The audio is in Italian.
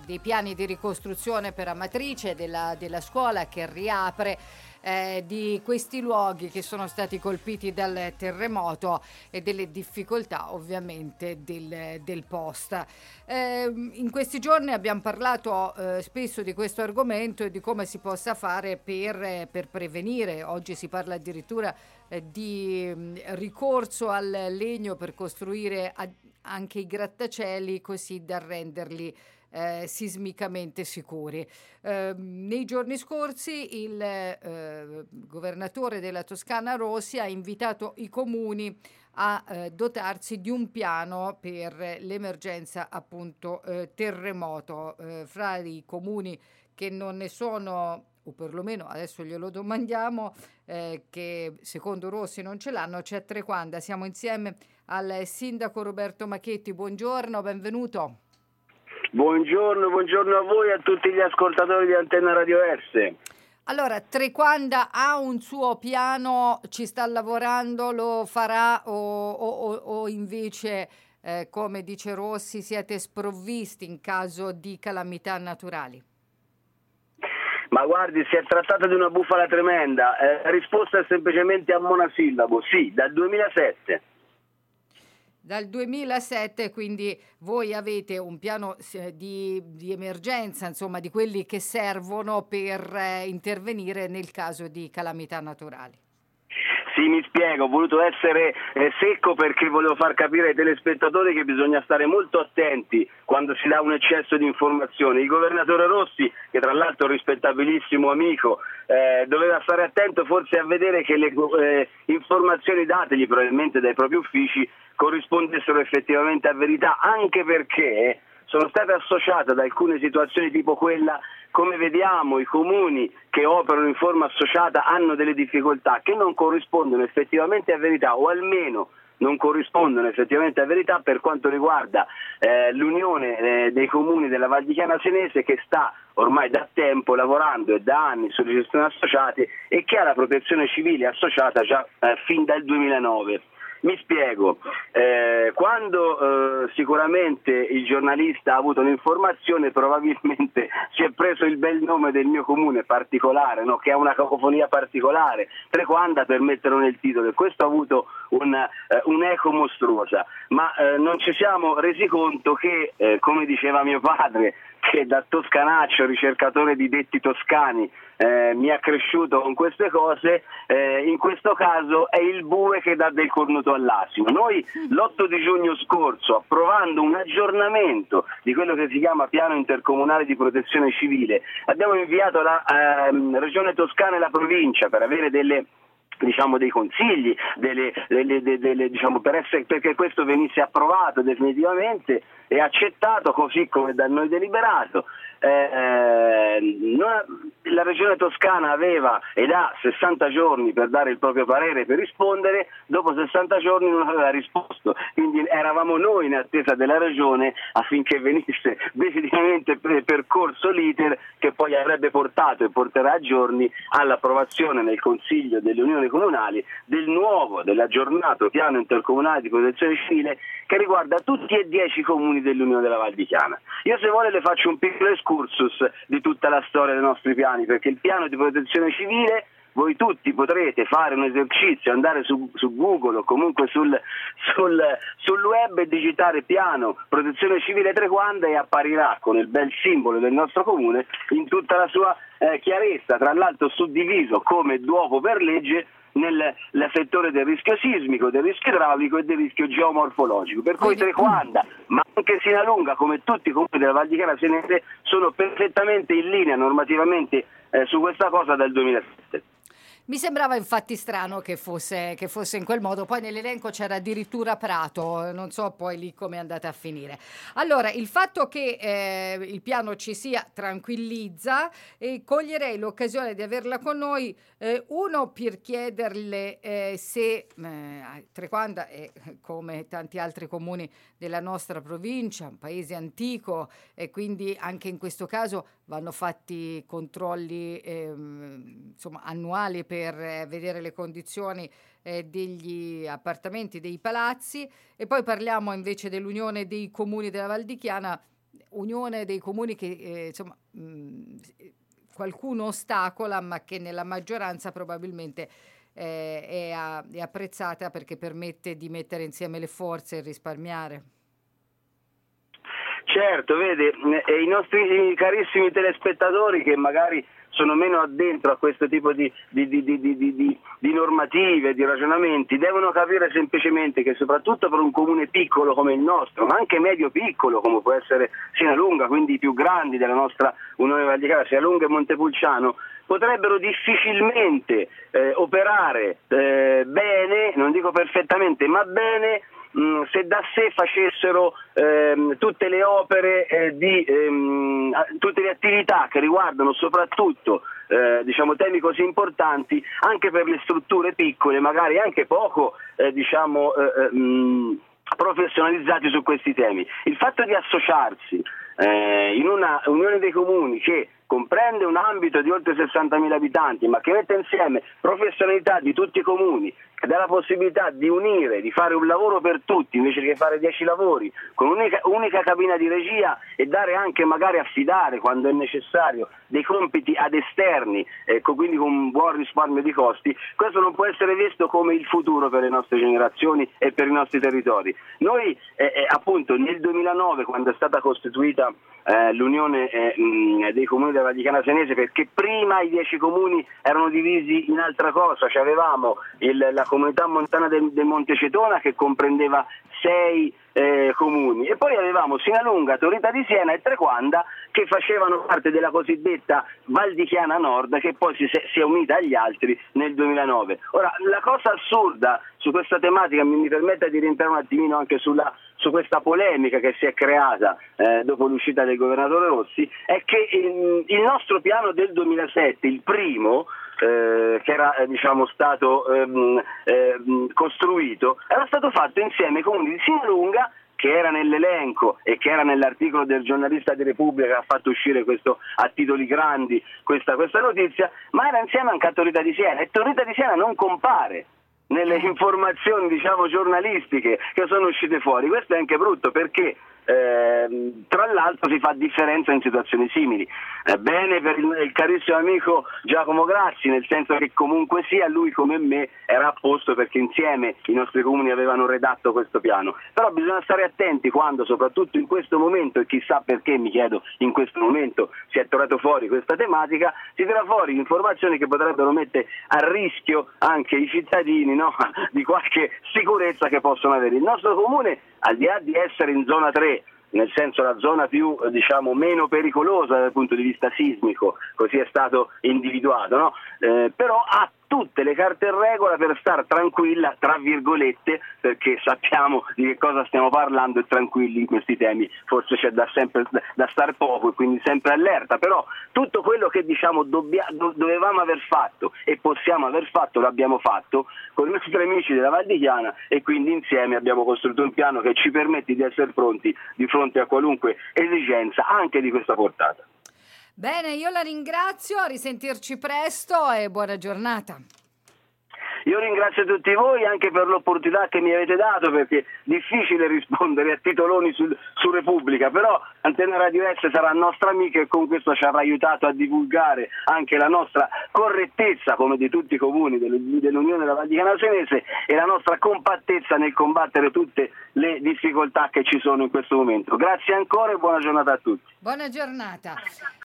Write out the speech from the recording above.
dei piani di ricostruzione per Amatrice, della scuola che riapre, di questi luoghi che sono stati colpiti dal terremoto e delle difficoltà ovviamente del post. In questi giorni abbiamo parlato spesso di questo argomento e di come si possa fare per prevenire. Oggi si parla addirittura di ricorso al legno per costruire anche i grattacieli, così da renderli sismicamente sicuri. Nei giorni scorsi il governatore della Toscana Rossi ha invitato i comuni a dotarsi di un piano per l'emergenza appunto terremoto. Fra i comuni che non ne sono, o perlomeno adesso glielo domandiamo, che secondo Rossi non ce l'hanno, c'è Trequanda. Siamo insieme al sindaco Roberto Machetti. Buongiorno, benvenuto. Buongiorno a voi e a tutti gli ascoltatori di Antenna Radio S. Allora, Trequanda ha un suo piano, ci sta lavorando, lo farà o invece, come dice Rossi, siete sprovvisti in caso di calamità naturali? Ma guardi, si è trattato di una bufala tremenda. La risposta è semplicemente a monasillabo, sì, dal 2007. Dal 2007, quindi voi avete un piano di emergenza, insomma, di quelli che servono per intervenire nel caso di calamità naturali. Sì, mi spiego, ho voluto essere secco perché volevo far capire ai telespettatori che bisogna stare molto attenti quando si dà un eccesso di informazioni. Il governatore Rossi, che tra l'altro è un rispettabilissimo amico, doveva stare attento forse a vedere che le informazioni dategli probabilmente dai propri uffici corrispondessero effettivamente a verità, anche perché sono state associate ad alcune situazioni tipo quella. Come vediamo, i comuni che operano in forma associata hanno delle difficoltà che non corrispondono effettivamente a verità, o almeno non corrispondono effettivamente a verità per quanto riguarda l'Unione dei Comuni della Val di Chiana Senese, che sta ormai da tempo lavorando e da anni sulle gestioni associate e che ha la protezione civile associata già fin dal 2009. Mi spiego, quando sicuramente il giornalista ha avuto un'informazione, probabilmente si è preso il bel nome del mio comune particolare, no? Che ha una cacofonia particolare, Trequanda, per metterlo nel titolo, e questo ha avuto un'eco mostruosa, ma non ci siamo resi conto che, come diceva mio padre, che da toscanaccio, ricercatore di detti toscani, mi ha cresciuto con queste cose, in questo caso è il bue che dà del cornuto all'asino. Noi l'8 di giugno scorso, approvando un aggiornamento di quello che si chiama Piano Intercomunale di Protezione Civile, abbiamo inviato alla Regione Toscana e la provincia per avere dei consigli, perché questo venisse approvato definitivamente e accettato così come da noi deliberato. La Regione Toscana aveva ed ha 60 giorni per dare il proprio parere, per rispondere. Dopo 60 giorni non aveva risposto, quindi eravamo noi in attesa della Regione affinché venisse definitivamente percorso l'iter che poi avrebbe portato e porterà a giorni all'approvazione nel Consiglio delle Unioni Comunali dell'aggiornato Piano Intercomunale di Protezione Civile, che riguarda tutti e 10 i comuni dell'Unione della Val di Chiana. Io, se vuole, le faccio un piccolo excursus di tutta la storia dei nostri piani, perché il piano di protezione civile, voi tutti potrete fare un esercizio, andare su Google o comunque sul web e digitare piano protezione civile Trequanda e apparirà con il bel simbolo del nostro comune in tutta la sua chiarezza, tra l'altro suddiviso come d'uopo per legge nel settore del rischio sismico, del rischio idraulico e del rischio geomorfologico, per cui Trequanda, ma anche Sinalunga, come tutti i comuni della Val di Chiana Senese, sono perfettamente in linea normativamente su questa cosa dal 2007. Mi sembrava infatti strano che fosse in quel modo, poi nell'elenco c'era addirittura Prato, non so poi lì come è andata a finire. Allora, il fatto che il piano ci sia tranquillizza, e coglierei l'occasione di averla con noi, uno per chiederle se Trequanda è, come tanti altri comuni della nostra provincia, un paese antico, e quindi anche in questo caso vanno fatti controlli annuali per vedere le condizioni degli appartamenti, dei palazzi, e poi parliamo invece dell'Unione dei Comuni della Val di Chiana, unione dei comuni che insomma qualcuno ostacola, ma che nella maggioranza probabilmente è apprezzata perché permette di mettere insieme le forze e risparmiare. Certo, vede, i nostri carissimi telespettatori che magari sono meno addentro a questo tipo di normative, di ragionamenti, devono capire semplicemente che soprattutto per un comune piccolo come il nostro, ma anche medio piccolo come può essere Sinalunga, quindi i più grandi della nostra Unione Val di Chiana, Sinalunga e Montepulciano, potrebbero difficilmente operare bene, non dico perfettamente, ma bene, se da sé facessero tutte le opere tutte le attività che riguardano soprattutto temi così importanti anche per le strutture piccole, magari anche poco professionalizzati su questi temi. Il fatto di associarsi in una unione dei comuni che comprende un ambito di oltre 60.000 abitanti, ma che mette insieme professionalità di tutti i comuni, che dà la possibilità di unire, di fare un lavoro per tutti invece che fare 10 lavori, con unica cabina di regia, e dare anche, magari affidare quando è necessario, dei compiti ad esterni, quindi con un buon risparmio di costi. Questo non può essere visto come il futuro per le nostre generazioni e per i nostri territori. Noi appunto nel 2009, quando è stata costituita l'unione dei comuni della Val di Chiana Senese, perché prima i 10 comuni erano divisi in altra cosa, cioè avevamo la comunità montana del Monte Cetona che comprendeva 6 comuni, e poi avevamo Sinalunga, Torita di Siena e Trequanda che facevano parte della cosiddetta Val di Chiana Nord, che poi si è unita agli altri nel 2009. Ora, la cosa assurda su questa tematica, mi permetta di rientrare un attimino anche su questa polemica che si è creata dopo l'uscita del governatore Rossi, è che il nostro piano del 2007, il primo, che era stato costruito, era stato fatto insieme ai comuni di Sinalunga, che era nell'elenco e che era nell'articolo del giornalista di Repubblica che ha fatto uscire questo a titoli grandi questa notizia, ma era insieme anche a Torita di Siena, e Torita di Siena non compare nelle informazioni giornalistiche che sono uscite fuori. Questo è anche brutto, perché tra l'altro si fa differenza in situazioni simili. Bene per il carissimo amico Giacomo Grassi, nel senso che comunque sia lui come me era a posto, perché insieme i nostri comuni avevano redatto questo piano. Però bisogna stare attenti quando, soprattutto in questo momento, e chissà perché, mi chiedo, in questo momento si è tirato fuori questa tematica, si tira fuori informazioni che potrebbero mettere a rischio anche i cittadini, no? Di qualche sicurezza che possono avere. Il nostro comune, al di là di essere in zona 3, nel senso la zona più meno pericolosa dal punto di vista sismico, così è stato individuato, no? Però ha tutte le carte in regola per star tranquilla, tra virgolette, perché sappiamo di che cosa stiamo parlando, e tranquilli in questi temi forse c'è da star poco, e quindi sempre allerta. Però tutto quello che dovevamo aver fatto e possiamo aver fatto l'abbiamo fatto con i nostri amici della Val di Chiana, e quindi insieme abbiamo costruito un piano che ci permette di essere pronti di fronte a qualunque esigenza anche di questa portata. Bene, io la ringrazio, a risentirci presto e buona giornata. Io ringrazio tutti voi anche per l'opportunità che mi avete dato, perché è difficile rispondere a titoloni su Repubblica, però Antenna Radio S sarà nostra amica, e con questo ci avrà aiutato a divulgare anche la nostra correttezza, come di tutti i comuni dell'Unione della Val di Chiana Senese, e la nostra compattezza nel combattere tutte le difficoltà che ci sono in questo momento. Grazie ancora e buona giornata a tutti. Buona giornata.